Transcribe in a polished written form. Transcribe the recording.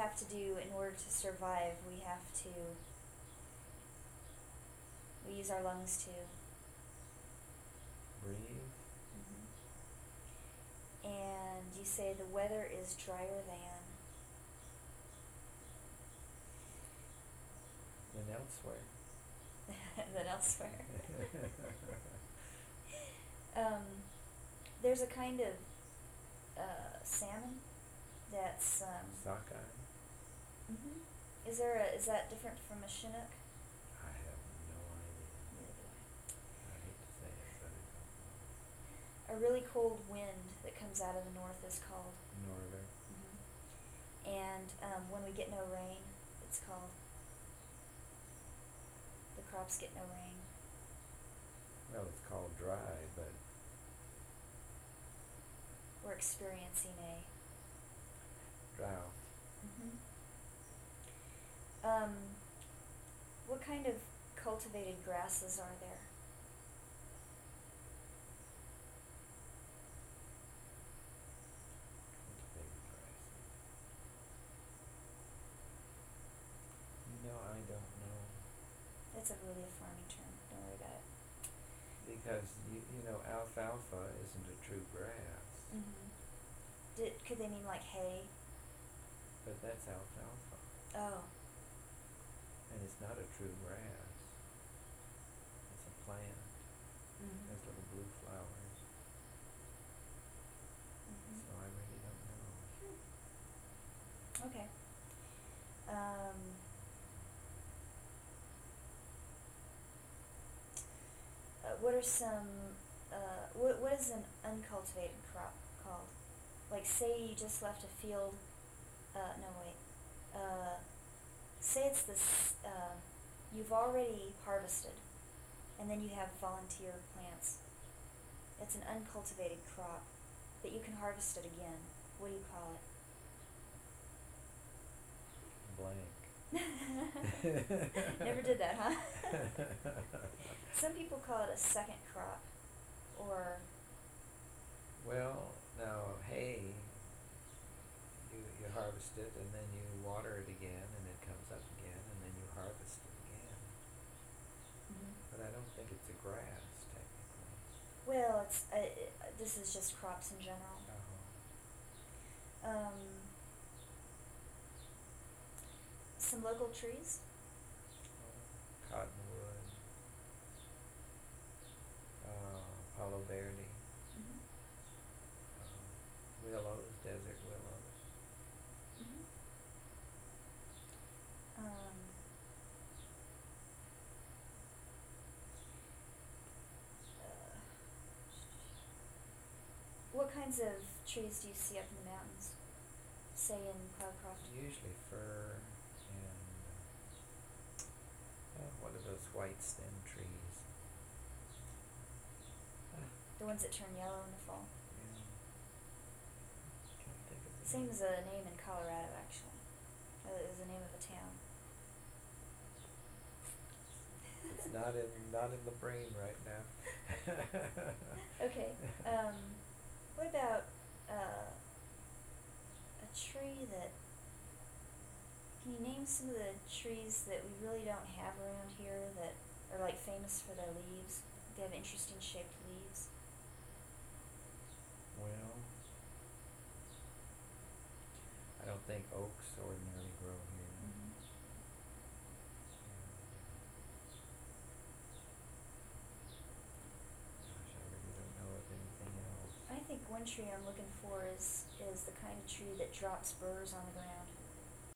have to do in order to survive. We use our lungs to breathe. And you say the weather is drier Than elsewhere. than elsewhere. There's a kind of salmon that's Sockeye. Is that different from a Chinook? I have no idea. Neither do I hate to say it, but I I. A really cold wind that comes out of the north is called don't know. Northern. And when we get no rain, it's called the crops get no rain. Well, it's called dry, but We're experiencing a drought. What kind of cultivated grasses are there? Cultivated grasses. I don't know. That's really a farming term. Don't worry about it. Because, alfalfa isn't a true grass. Could they mean like hay? But that's alfalfa. Oh. And it's not a true grass. It's a plant. It has little blue flowers. So I really don't know. Okay. What are some? What is an uncultivated crop called? Like, say you just left a field. No, wait. Say it's this. You've already harvested, and then you have volunteer plants. It's an uncultivated crop, but you can harvest it again. What do you call it? Blank. Never did that, huh? Some people call it a second crop, or... Well, now, hay, you harvest it, and then you water it again, and it comes up again, and then you harvest it again. But I don't think it's a grass, technically. Well, it's this is just crops in general. Some local trees. Cottonwood, Palo Verde, willows, desert willows. What kinds of trees do you see up in the mountains? Say in Cloudcroft? Usually fir and what are those white stem trees? The ones that turn yellow in the fall. Yeah. Can't think of the Same name. as a name in Colorado, actually. It was the name of a town. It's not in the brain right now. Okay. What about a tree that... Can you name some of the trees that we really don't have around here that are like famous for their leaves? They have interesting shaped leaves. Well, I don't think oaks ordinarily grow here. Gosh, I really don't know of anything else. I think one tree I'm looking for is the kind of tree that drops burrs on the ground.